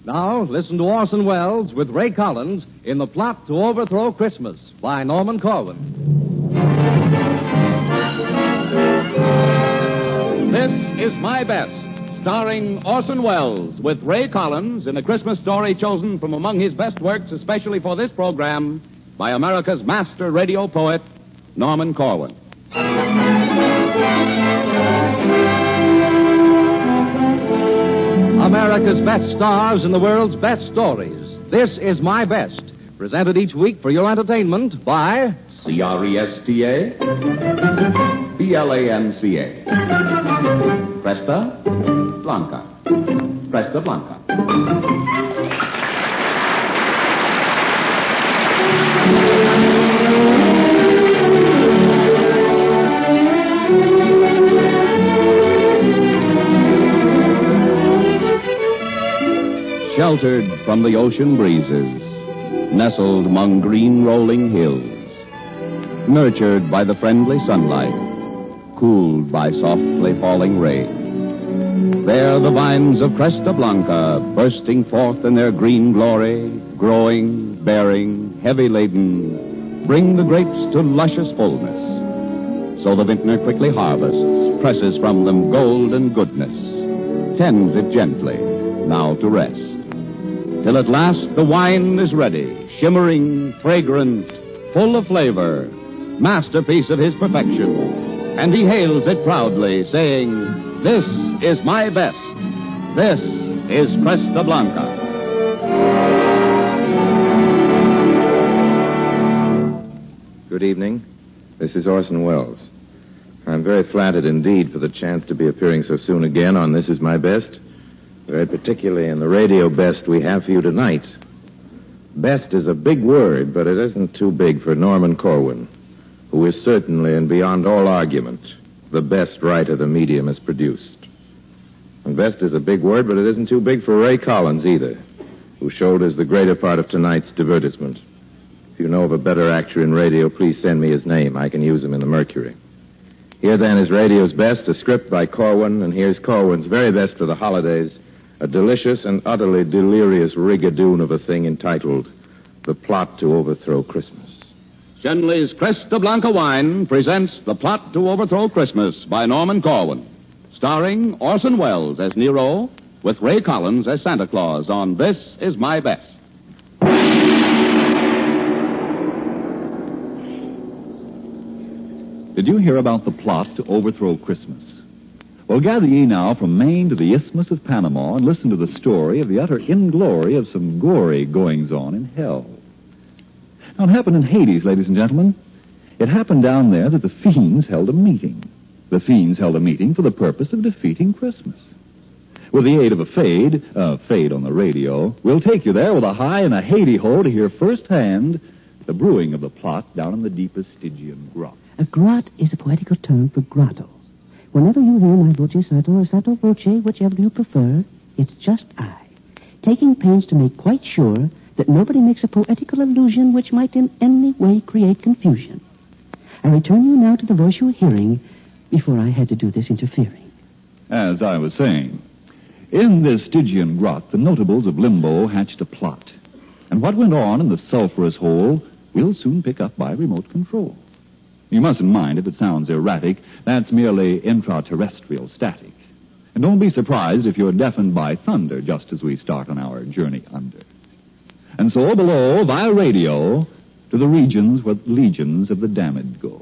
Now, listen to Orson Welles with Ray Collins in The Plot to Overthrow Christmas by Norman Corwin. This is My Best, starring Orson Welles with Ray Collins in a Christmas story chosen from among his best works especially for this program by America's master radio poet, Norman Corwin. America's best stars in the world's best stories. This is My Best, presented each week for your entertainment by C-R-E-S-T-A B-L-A-N-C-A Cresta Blanca. Cresta Blanca. Sheltered from the ocean breezes, nestled among green rolling hills, nurtured by the friendly sunlight, cooled by softly falling rain. There the vines of Cresta Blanca, bursting forth in their green glory, growing, bearing, heavy laden, bring the grapes to luscious fullness. So the vintner quickly harvests, presses from them gold and goodness, tends it gently, now to rest. Till at last the wine is ready, shimmering, fragrant, full of flavor, masterpiece of his perfection. And he hails it proudly, saying, "This is my best. This is Cresta Blanca." Good evening. This is Orson Welles. I'm very flattered indeed for the chance to be appearing so soon again on This Is My Best. Very particularly in the radio best we have for you tonight. Best is a big word, but it isn't too big for Norman Corwin, who is certainly and beyond all argument the best writer the medium has produced. And best is a big word, but it isn't too big for Ray Collins either, who showed us the greater part of tonight's divertisement. If you know of a better actor in radio, please send me his name. I can use him in the Mercury. Here then is radio's best, a script by Corwin, and here's Corwin's very best for the holidays, a delicious and utterly delirious rigadoon of a thing entitled The Plot to Overthrow Christmas. Shenley's Cresta Blanca wine presents The Plot to Overthrow Christmas by Norman Corwin, starring Orson Welles as Nero, with Ray Collins as Santa Claus on This Is My Best. Did you hear about the plot to overthrow Christmas? Well, gather ye now from Maine to the Isthmus of Panama and listen to the story of the utter inglory of some gory goings-on in hell. Now, it happened in Hades, ladies and gentlemen. It happened down there that the fiends held a meeting. The fiends held a meeting for the purpose of defeating Christmas. With the aid of a fade on the radio, we'll take you there with a high and a Hades-ho to hear firsthand the brewing of the plot down in the deepest Stygian grot. A grot is a poetical term for grotto. Whenever you hear my voce sotto or sotto voce, whichever you prefer, it's just I, taking pains to make quite sure that nobody makes a poetical allusion which might in any way create confusion. I return you now to the voice you were hearing before I had to do this interfering. As I was saying, in this Stygian grot, the notables of Limbo hatched a plot. And what went on in the sulphurous hole, we'll soon pick up by remote control. You mustn't mind if it sounds erratic. That's merely intraterrestrial static. And don't be surprised if you're deafened by thunder just as we start on our journey under. And so below, via radio, to the regions where legions of the damned go.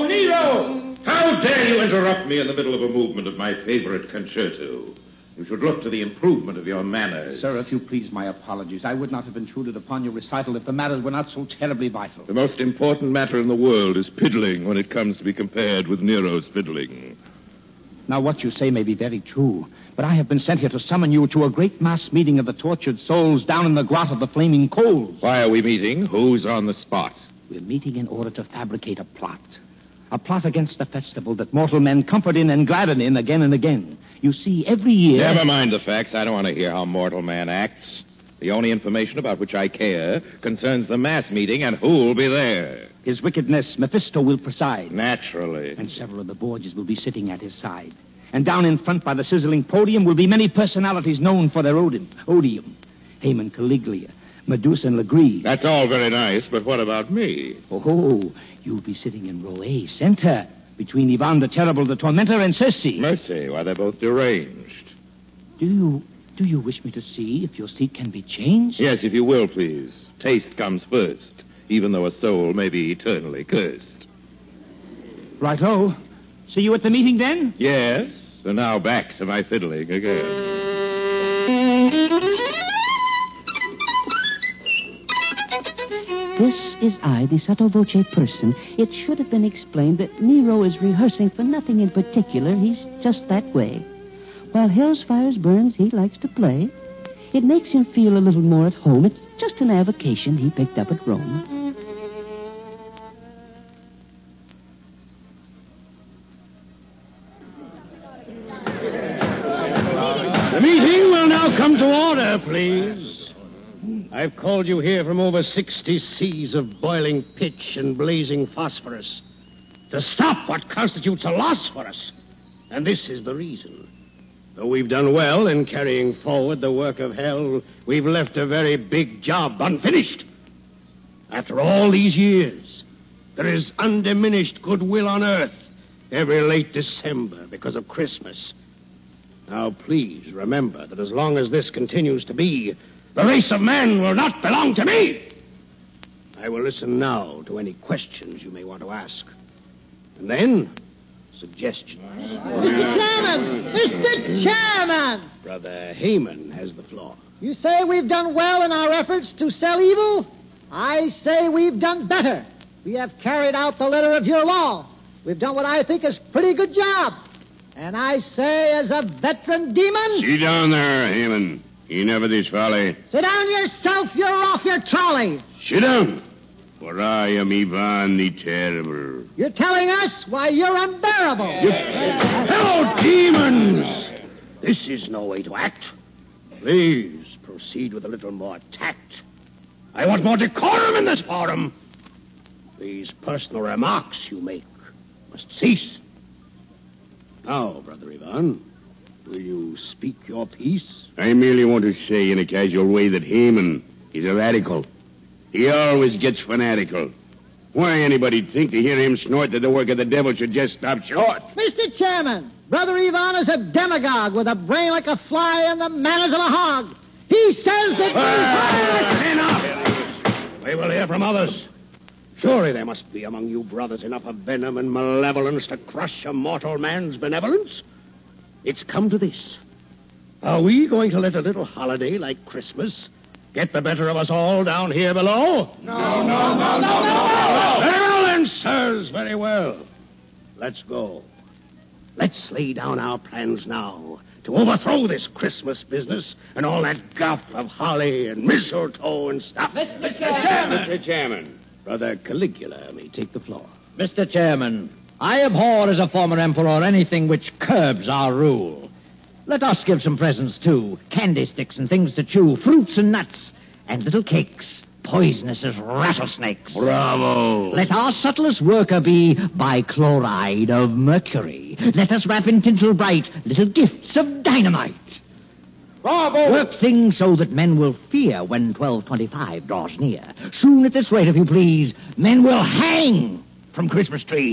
Nero! How dare you interrupt me in the middle of a movement of my favorite concerto? You should look to the improvement of your manners. Sir, if you please, my apologies. I would not have intruded upon your recital if the matters were not so terribly vital. The most important matter in the world is piddling when it comes to be compared with Nero's fiddling. Now, what you say may be very true, but I have been sent here to summon you to a great mass meeting of the tortured souls down in the grot of the flaming coals. Why are we meeting? Who's on the spot? We're meeting in order to fabricate a plot. A plot against the festival that mortal men comfort in and gladden in again and again. You see, every year... Never mind the facts. I don't want to hear how mortal man acts. The only information about which I care concerns the mass meeting and who'll be there. His wickedness, Mephisto, will preside. Naturally. And several of the Borgias will be sitting at his side. And down in front by the sizzling podium will be many personalities known for their odium. Haman Caligula, Medusa and Legree. That's all very nice, but what about me? Oh, you'll be sitting in row A, center, between Ivan the Terrible, the Tormentor, and Circe. Mercy, why, they're both deranged. Do you wish me to see if your seat can be changed? Yes, if you will, please. Taste comes first, even though a soul may be eternally cursed. Right-o. See you at the meeting, then? Yes, and now back to my fiddling again. This is I, the sotto voce person. It should have been explained that Nero is rehearsing for nothing in particular. He's just that way. While hell's fires burns, he likes to play. It makes him feel a little more at home. It's just an avocation he picked up at Rome. The meeting will now come to order, please. I've called you here from over 60 seas of boiling pitch and blazing phosphorus to stop what constitutes a loss for us. And this is the reason. Though we've done well in carrying forward the work of hell, we've left a very big job unfinished. After all these years, there is undiminished goodwill on earth every late December because of Christmas. Now, please remember that as long as this continues to be, the race of man will not belong to me. I will listen now to any questions you may want to ask. And then, suggestions. Mr. Chairman! Mr. Chairman! Brother Haman has the floor. You say we've done well in our efforts to sell evil? I say we've done better. We have carried out the letter of your law. We've done what I think is a pretty good job. And I say, as a veteran demon... Sit down there, Haman. Enough of this folly. Sit down yourself. You're off your trolley. Sit down. For I am Ivan the Terrible. You're telling us why you're unbearable. Hello, demons! This is no way to act. Please proceed with a little more tact. I want more decorum in this forum. These personal remarks you make must cease. Now, Brother Ivan, will you speak your piece? I merely want to say in a casual way that Haman is a radical. He always gets fanatical. Why anybody'd think to hear him snort that the work of the devil should just stop short? Mr. Chairman, Brother Ivan is a demagogue with a brain like a fly and the manners of a hog. He says that Enough! We will hear from others. Surely there must be among you brothers enough of venom and malevolence to crush a mortal man's benevolence. It's come to this. Are we going to let a little holiday like Christmas get the better of us all down here below? No. Very well then, sirs, very well. Let's go. Let's lay down our plans now to overthrow this Christmas business and all that guff of holly and mistletoe and stuff. Mr. Chairman. Brother Caligula may take the floor. Mr. Chairman, I abhor as a former emperor anything which curbs our rule. Let us give some presents, too. Candy sticks and things to chew, fruits and nuts, and little cakes, poisonous as rattlesnakes. Bravo. Let our subtlest worker be bichloride of mercury. Let us wrap in tinsel bright little gifts of dynamite. Bravo! Work things so that men will fear when 1225 draws near. Soon at this rate, if you please, men will hang from Christmas trees.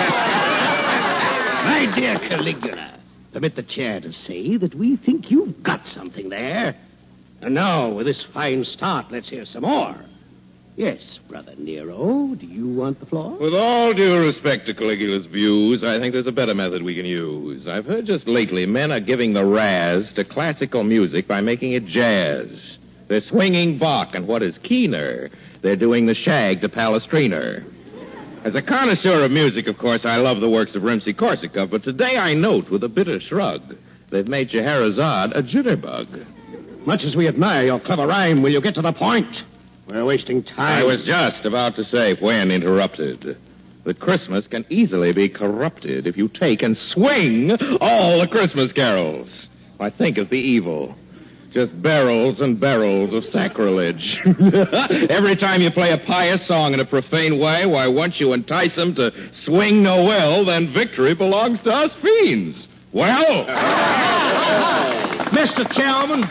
My dear Caligula, permit the chair to say that we think you've got something there. And now, with this fine start, let's hear some more. Yes, Brother Nero. Do you want the floor? With all due respect to Caligula's views, I think there's a better method we can use. I've heard just lately men are giving the razz to classical music by making it jazz. They're swinging Bach, and what is keener, they're doing the shag to Palestrina. As a connoisseur of music, of course, I love the works of Rimsky-Korsakov, but today I note with a bitter shrug they've made Scheherazade a jitterbug. Much as we admire your clever rhyme, will you get to the point? We're wasting time. I was just about to say, when interrupted, that Christmas can easily be corrupted if you take and swing all the Christmas carols. Why, think of the evil. Just barrels and barrels of sacrilege. Every time you play a pious song in a profane way, why, once you entice them to swing Noel, then victory belongs to us fiends. Well? Mr. Chairman,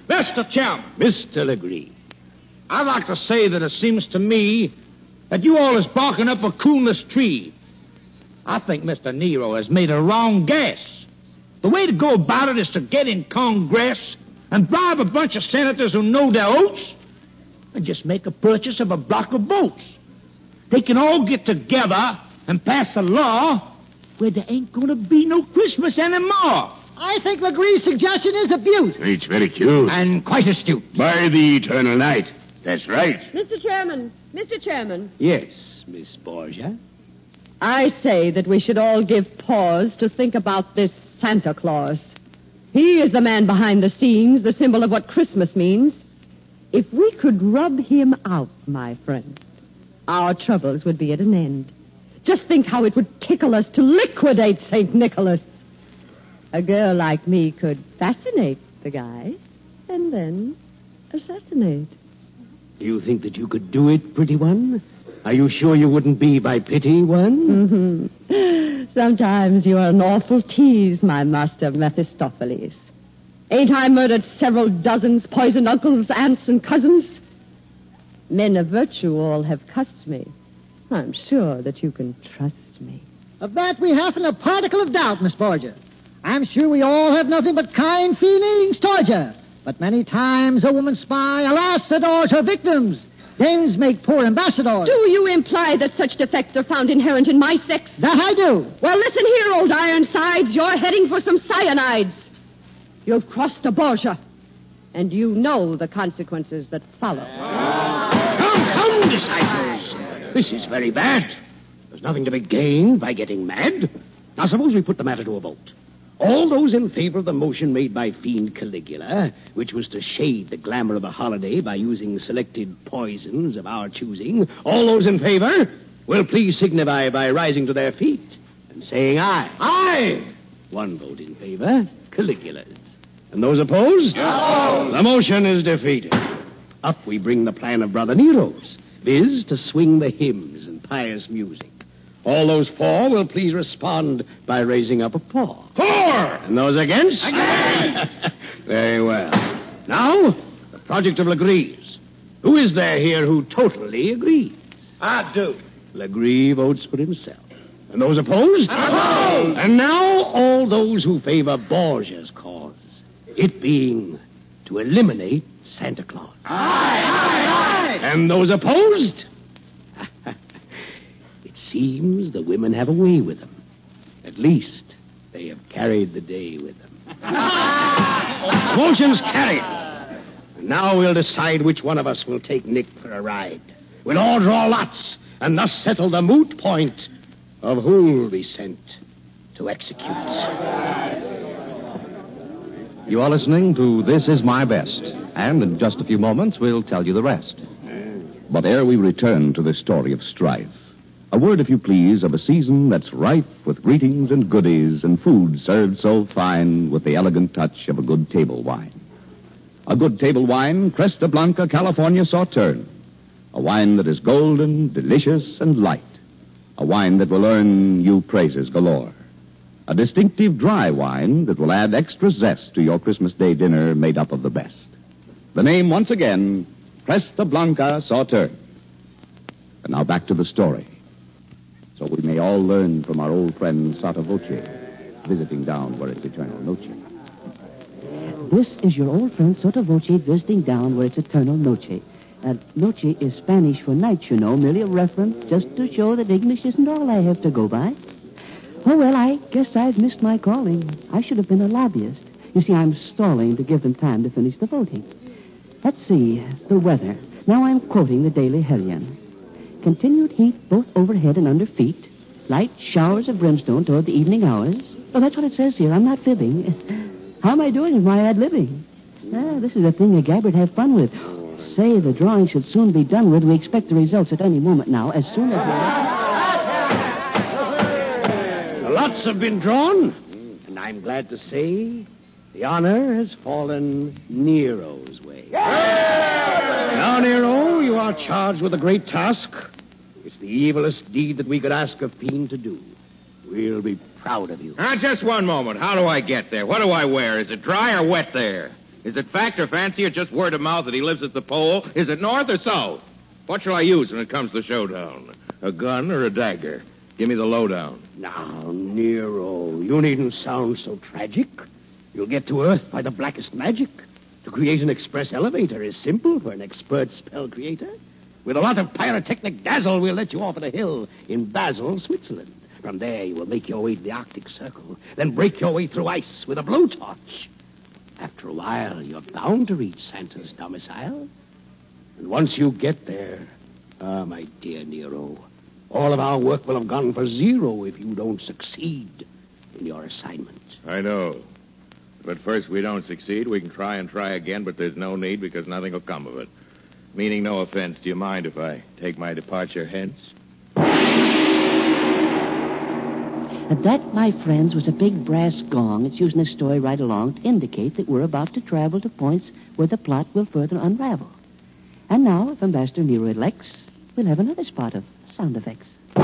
Mr. Legree, I'd like to say that it seems to me that you all is barking up a coolness tree. I think Mr. Nero has made a wrong guess. The way to go about it is to get in Congress and bribe a bunch of senators who know their oats and just make a purchase of a block of votes. They can all get together and pass a law where there ain't going to be no Christmas anymore. I think Legree's suggestion is abuse. It's very cute. And quite astute. By the eternal night. That's right. Mr. Chairman. Yes, Miss Borgia. I say that we should all give pause to think about this Santa Claus. He is the man behind the scenes, the symbol of what Christmas means. If we could rub him out, my friend, our troubles would be at an end. Just think how it would tickle us to liquidate St. Nicholas. A girl like me could fascinate the guy and then assassinate. Do you think that you could do it, pretty one? Are you sure you wouldn't be by pity one? Mm-hmm. Sometimes you are an awful tease, my master Mephistopheles. Ain't I murdered several dozens, poisoned uncles, aunts, and cousins? Men of virtue all have cussed me. I'm sure that you can trust me. Of that we haven't a particle of doubt, Miss Borgia. I'm sure we all have nothing but kind feelings towards you. But many times a woman spy, alas, adores her victims. Dames make poor ambassadors. Do you imply that such defects are found inherent in my sex? That I do. Well, listen here, old Ironsides. You're heading for some cyanides. You've crossed a Borgia, and you know the consequences that follow. Come, disciples. This is very bad. There's nothing to be gained by getting mad. Now, suppose we put the matter to a vote. All those in favor of the motion made by Fiend Caligula, which was to shade the glamour of the holiday by using selected poisons of our choosing, all those in favor will please signify by rising to their feet and saying aye. Aye! One vote in favor, Caligula's. And those opposed? No. The motion is defeated. Up we bring the plan of Brother Nero's, viz. To swing the hymns and pious music. All those for will please respond by raising up a paw. For! And those against? Against! Very well. Now, the project of Legree's. Who is there here who totally agrees? I do. Legree votes for himself. And those opposed? Opposed! And now all those who favor Borgia's cause. It being to eliminate Santa Claus. Aye, aye, aye! And those opposed? Seems the women have a way with them. At least they have carried the day with them. Motion's carried. And now we'll decide which one of us will take Nick for a ride. We'll all draw lots and thus settle the moot point of who'll be sent to execute. You are listening to This Is My Best, and in just a few moments we'll tell you the rest. But ere we return to this story of strife, a word, if you please, of a season that's rife with greetings and goodies and food served so fine with the elegant touch of a good table wine. A good table wine, Cresta Blanca California Sauterne. A wine that is golden, delicious, and light. A wine that will earn you praises galore. A distinctive dry wine that will add extra zest to your Christmas Day dinner made up of the best. The name, once again, Cresta Blanca Sauterne. And now back to the story. So we may all learn from our old friend Sotto Voce, visiting down where it's eternal noche. This is your old friend Sotto Voce visiting down where it's eternal noche. Noche is Spanish for night, you know, merely a reference just to show that English isn't all I have to go by. Oh, well, I guess I've missed my calling. I should have been a lobbyist. You see, I'm stalling to give them time to finish the voting. Let's see, the weather. Now I'm quoting the Daily Hellion. Continued heat both overhead and under feet. Light showers of brimstone toward the evening hours. Oh, that's what it says here. I'm not fibbing. How am I doing with my ad-libbing? This is a thing a Gabbard have fun with. Say the drawing should soon be done with. We expect the results at any moment now, as soon as The lots have been drawn, and I'm glad to say the honor has fallen Nero's way. Now, Nero, you are charged with a great task. It's the evilest deed that we could ask a fiend to do. We'll be proud of you. Just one moment. How do I get there? What do I wear? Is it dry or wet there? Is it fact or fancy or just word of mouth that he lives at the pole? Is it north or south? What shall I use when it comes to showdown? A gun or a dagger? Give me the lowdown. Now, Nero, you needn't sound so tragic. You'll get to Earth by the blackest magic. To create an express elevator is simple for an expert spell creator. With a lot of pyrotechnic dazzle, we'll let you off at a hill in Basel, Switzerland. From there, you will make your way to the Arctic Circle, then break your way through ice with a blowtorch. After a while, you're bound to reach Santa's domicile. And once you get there, my dear Nero, all of our work will have gone for zero if you don't succeed in your assignment. I know. But first we don't succeed. We can try and try again, but there's no need because nothing will come of it. Meaning no offense. Do you mind if I take my departure hence? That, my friends, was a big brass gong. It's used in this story right along to indicate that we're about to travel to points where the plot will further unravel. And now, if Ambassador Nero elects, we'll have another spot of sound effects.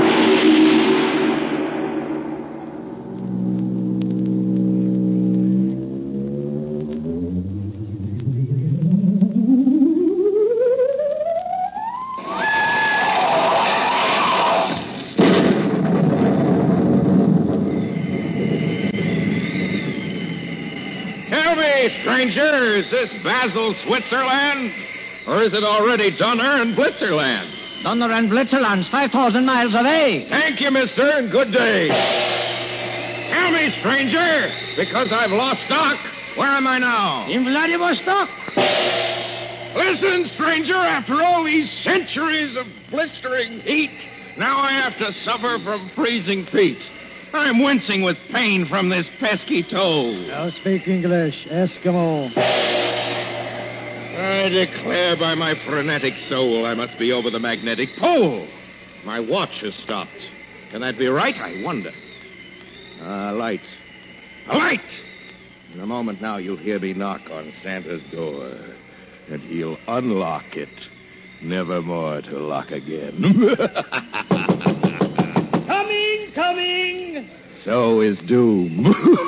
Stranger, is this Basel, Switzerland? Or is it already Donner and Blitzerland? Donner and Blitzerland's 5,000 miles away. Thank you, mister, and good day. Tell me, stranger, because I've lost stock, where am I now? In Vladivostok. Listen, stranger, after all these centuries of blistering heat, now I have to suffer from freezing feet. I'm wincing with pain from this pesky toe. Now speak English, Eskimo. I declare by my frenetic soul I must be over the magnetic pole. My watch has stopped. Can that be right? I wonder. Light. A light! In a moment now you'll hear me knock on Santa's door, and he'll unlock it, never more to lock again. Coming! So is doom.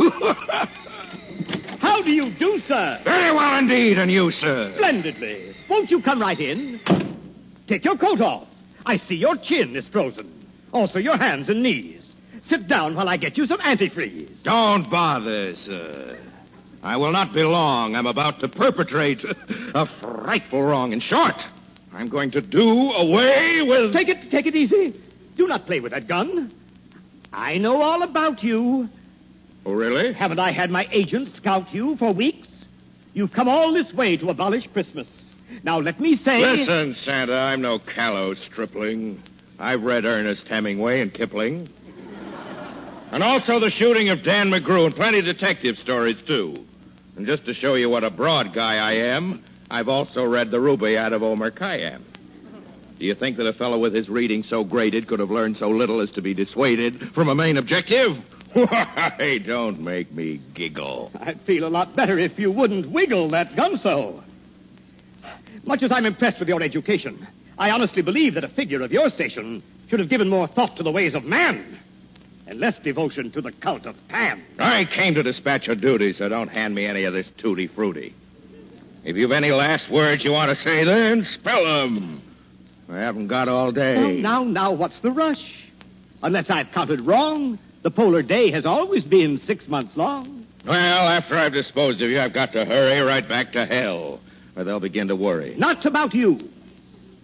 How do you do, sir? Very well indeed, and you, sir? Splendidly. Won't you come right in? Take your coat off. I see your chin is frozen. Also your hands and knees. Sit down while I get you some antifreeze. Don't bother, sir. I will not be long. I'm about to perpetrate a frightful wrong. In short, I'm going to do away with... Take it easy. Do not play with that gun. I know all about you. Oh, really? Haven't I had my agent scout you for weeks? You've come all this way to abolish Christmas. Now, let me say... Listen, Santa, I'm no callow stripling. I've read Ernest Hemingway and Kipling. And also the shooting of Dan McGrew and plenty of detective stories, too. And just to show you what a broad guy I am, I've also read the Rubaiyat of Omar Khayyam. Do you think that a fellow with his reading so graded could have learned so little as to be dissuaded from a main objective? Why, don't make me giggle. I'd feel a lot better if you wouldn't wiggle that gun so. Much as I'm impressed with your education, I honestly believe that a figure of your station should have given more thought to the ways of man and less devotion to the cult of Pan. I came to dispatch a duty, so don't hand me any of this tutti-frutti. If you've any last words you want to say, then spell them. I haven't got all day. Now, what's the rush? Unless I've counted wrong, the polar day has always been 6 months long. Well, after I've disposed of you, I've got to hurry right back to hell, or they'll begin to worry. Not about you.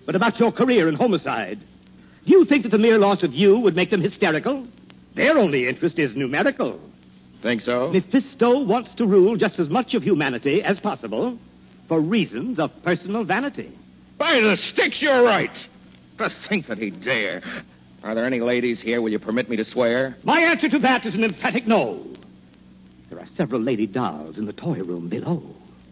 but about your career in homicide. Do you think that the mere loss of you would make them hysterical? Their only interest is numerical. Think so? Mephisto wants to rule just as much of humanity as possible for reasons of personal vanity. By the sticks, you're right. To think that he'd dare. Are there any ladies here? Will you permit me to swear? My answer to that is an emphatic no. There are several lady dolls in the toy room below.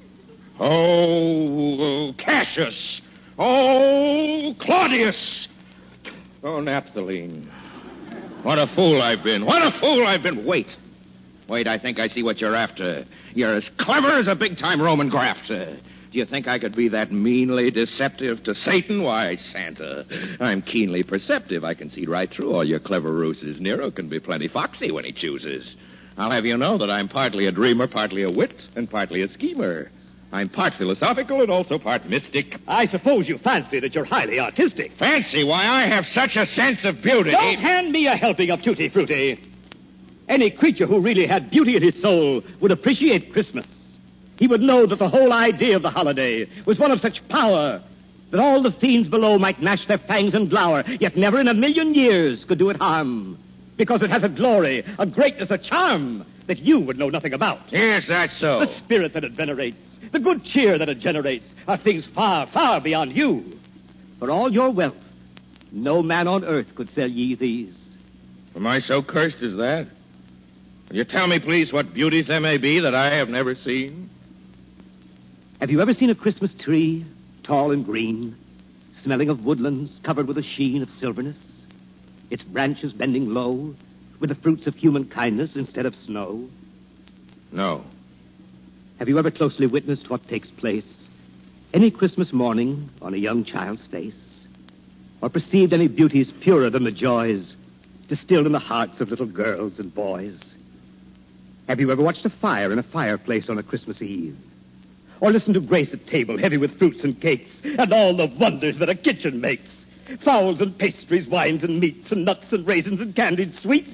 Oh, Cassius. Oh, Claudius. Oh, Naphthaline. What a fool I've been. What a fool I've been. Wait, I think I see what you're after. You're as clever as a big-time Roman grafter. Do you think I could be that meanly deceptive to Satan? Why, Santa, I'm keenly perceptive. I can see right through all your clever ruses. Nero can be plenty foxy when he chooses. I'll have you know that I'm partly a dreamer, partly a wit, and partly a schemer. I'm part philosophical and also part mystic. I suppose you fancy that you're highly artistic. Fancy? Why, I have such a sense of beauty. Don't hand me a helping of tutti frutti. Any creature who really had beauty in his soul would appreciate Christmas. He would know that the whole idea of the holiday was one of such power that all the fiends below might gnash their fangs and glower, yet never in a million years could do it harm. Because it has a glory, a greatness, a charm that you would know nothing about. Yes, that's so. The spirit that it venerates, the good cheer that it generates, are things far, far beyond you. For all your wealth, no man on earth could sell ye these. Am I so cursed as that? Will you tell me, please, what beauties there may be that I have never seen? Have you ever seen a Christmas tree, tall and green, smelling of woodlands covered with a sheen of silverness? Its branches bending low, with the fruits of human kindness instead of snow? No. Have you ever closely witnessed what takes place any Christmas morning on a young child's face? Or perceived any beauties purer than the joys distilled in the hearts of little girls and boys? Have you ever watched a fire in a fireplace on a Christmas Eve? Or listened to grace at table heavy with fruits and cakes and all the wonders that a kitchen makes? Fowls and pastries, wines and meats, and nuts and raisins and candied sweets.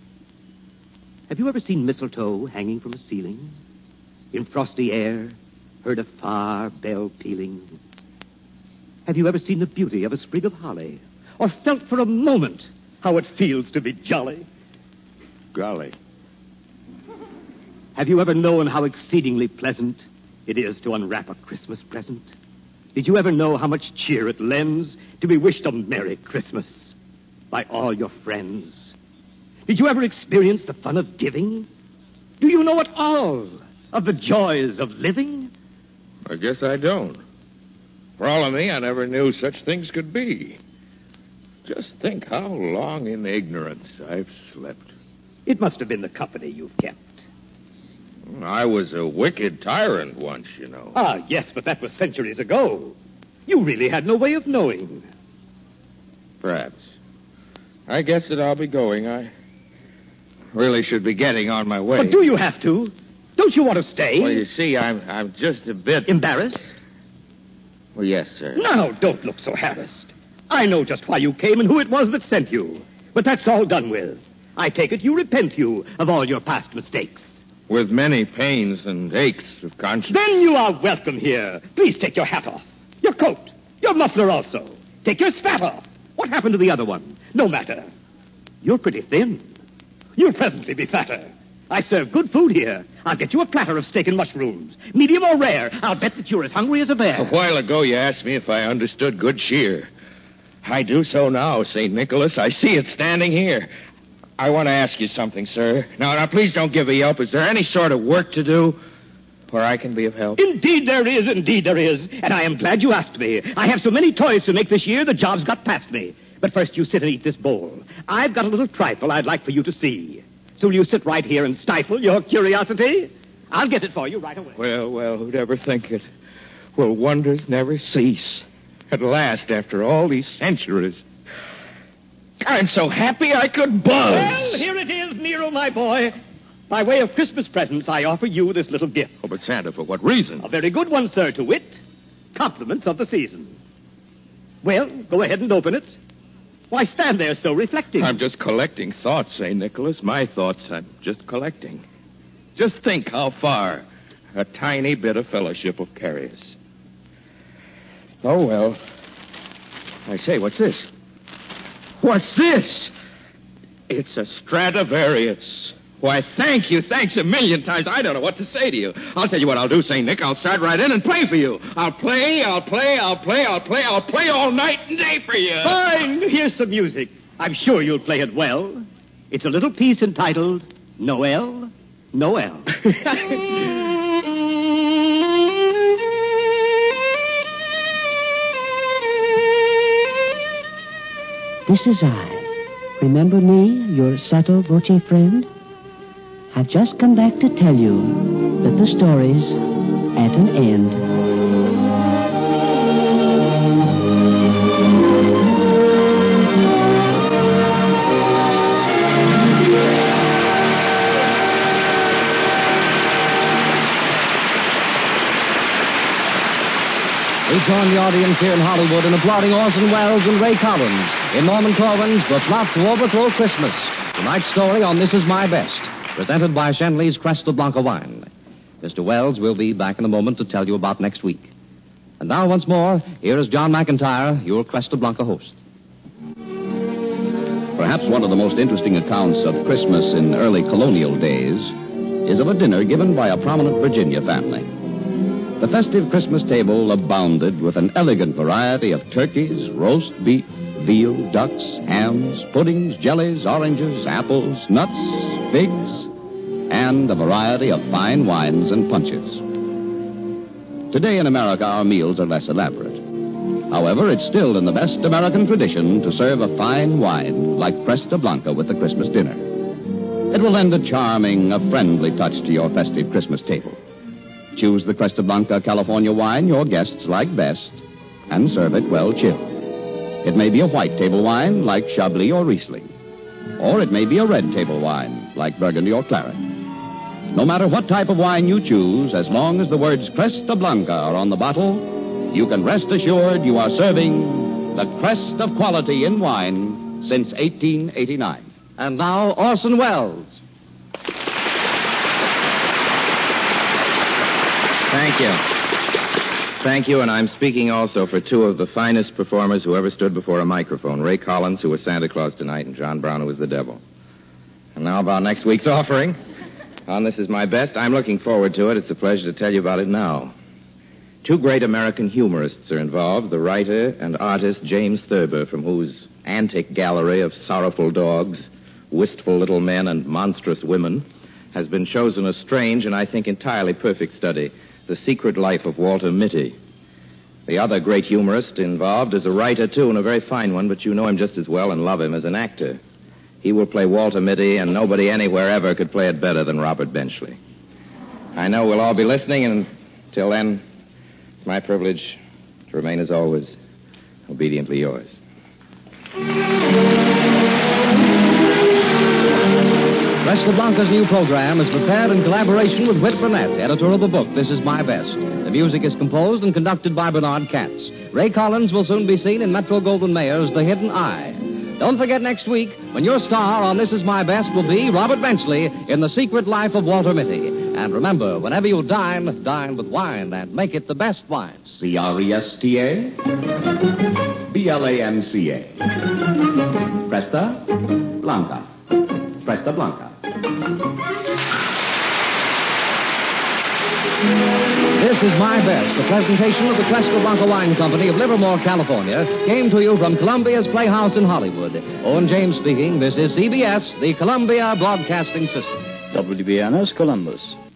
Have you ever seen mistletoe hanging from a ceiling? In frosty air, heard a far bell pealing? Have you ever seen the beauty of a sprig of holly? Or felt for a moment how it feels to be jolly? Golly. Have you ever known how exceedingly pleasant it is to unwrap a Christmas present? Did you ever know how much cheer it lends to be wished a Merry Christmas by all your friends? Did you ever experience the fun of giving? Do you know at all of the joys of living? I guess I don't. For all of me, I never knew such things could be. Just think how long in ignorance I've slept. It must have been the company you've kept. I was a wicked tyrant once, you know. Ah, yes, but that was centuries ago. You really had no way of knowing. Perhaps. I guess that I'll be going. I really should be getting on my way. But do you have to? Don't you want to stay? Well, you see, I'm just a bit... Embarrassed? Well, yes, sir. Now, don't look so harassed. I know just why you came and who it was that sent you. But that's all done with. I take it you repent you of all your past mistakes. With many pains and aches of conscience. Then you are welcome here. Please take your hat off. Your coat. Your muffler also. Take your spat off. What happened to the other one? No matter. You're pretty thin. You'll presently be fatter. I serve good food here. I'll get you a platter of steak and mushrooms. Medium or rare. I'll bet that you're as hungry as a bear. A while ago you asked me if I understood good cheer. I do so now, St. Nicholas. I see it standing here. I want to ask you something, sir. Now, please don't give me up. Is there any sort of work to do where I can be of help? Indeed there is, indeed there is. And I am glad you asked me. I have so many toys to make this year, the job's got past me. But first you sit and eat this bowl. I've got a little trifle I'd like for you to see. So will you sit right here and stifle your curiosity? I'll get it for you right away. Well, who'd ever think it? Will wonders never cease? At last, after all these centuries... I'm so happy I could buzz. Well, here it is, Nero, my boy. By way of Christmas presents, I offer you this little gift. Oh, but Santa, for what reason? A very good one, sir, to wit. Compliments of the season. Well, go ahead and open it. Why stand there so reflecting? I'm just collecting thoughts, St. Nicholas. My thoughts I'm just collecting. Just think how far a tiny bit of fellowship will carry us. Oh, well. I say, what's this? What's this? It's a Stradivarius. Why, thank you. Thanks a million times. I don't know what to say to you. I'll tell you what I'll do, St. Nick. I'll start right in and play for you. I'll play all night and day for you. Fine. Here's some music. I'm sure you'll play it well. It's a little piece entitled Noel, Noel. This is I. Remember me, your Sotto Voce friend? I've just come back to tell you that the story's at an end. We join the audience here in Hollywood in applauding Orson Welles and Ray Collins in Norman Corwin's The Plot to Overthrow Christmas. Tonight's story on This Is My Best, presented by Shenley's Cresta Blanca wine. Mr. Wells will be back in a moment to tell you about next week. And now, once more, here is John McIntyre, your Cresta Blanca host. Perhaps one of the most interesting accounts of Christmas in early colonial days is of a dinner given by a prominent Virginia family. The festive Christmas table abounded with an elegant variety of turkeys, roast beef, veal, ducks, hams, puddings, jellies, oranges, apples, nuts, figs, and a variety of fine wines and punches. Today in America, our meals are less elaborate. However, it's still in the best American tradition to serve a fine wine like Cresta Blanca with the Christmas dinner. It will lend a charming, a friendly touch to your festive Christmas table. Choose the Cresta Blanca California wine your guests like best and serve it well chilled. It may be a white table wine like Chablis or Riesling, or it may be a red table wine like Burgundy or Claret. No matter what type of wine you choose, as long as the words Cresta Blanca are on the bottle, you can rest assured you are serving the crest of quality in wine since 1889. And now, Orson Welles. Thank you. Thank you, and I'm speaking also for two of the finest performers who ever stood before a microphone, Ray Collins, who was Santa Claus tonight, and John Brown, who was the devil. And now about next week's offering. On This Is My Best, I'm looking forward to it. It's a pleasure to tell you about it now. Two great American humorists are involved, the writer and artist James Thurber, from whose antic gallery of sorrowful dogs, wistful little men, and monstrous women has been chosen a strange and I think entirely perfect study, The Secret Life of Walter Mitty. The other great humorist involved is a writer, too, and a very fine one, but you know him just as well and love him as an actor. He will play Walter Mitty, and nobody anywhere ever could play it better than Robert Benchley. I know we'll all be listening, and till then, it's my privilege to remain, as always, obediently yours. Cresta Blanca's new program is prepared in collaboration with Whit Burnett, editor of the book, This Is My Best. The music is composed and conducted by Bernard Katz. Ray Collins will soon be seen in Metro-Goldwyn-Mayer's The Hidden Eye. Don't forget next week, when your star on This Is My Best will be Robert Benchley in The Secret Life of Walter Mitty. And remember, whenever you dine, dine with wine and make it the best wines. Cresta Blanca. Cresta Blanca. Cresta Blanca. This Is My Best, a presentation of the Cresta Blanca Wine Company of Livermore, California, came to you from Columbia's Playhouse in Hollywood. Owen James speaking. This is CBS, the Columbia Broadcasting System. WBNS Columbus.